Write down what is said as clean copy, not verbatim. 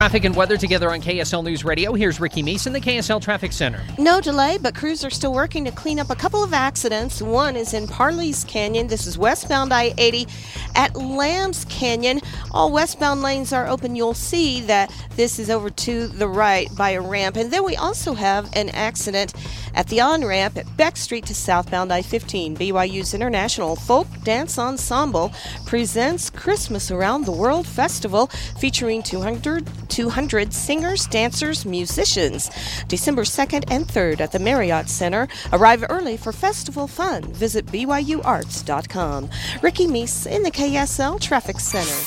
Traffic and weather together on KSL News Radio. Here's Ricky Meese in the KSL Traffic Center. No delay, but crews are still working to clean up a couple of accidents. One is in Parley's Canyon. This is westbound I-80 at Lambs Canyon. All westbound lanes are open. You'll see that this is over to the right by a ramp. And then we also have an accident at the on-ramp at Beck Street to southbound I-15. BYU's International Folk Dance Ensemble presents Christmas Around the World Festival featuring 200 singers, dancers, musicians. December 2nd and 3rd at the Marriott Center. Arrive early for festival fun. Visit BYUArts.com. Ricky Meese in the KSL Traffic Center.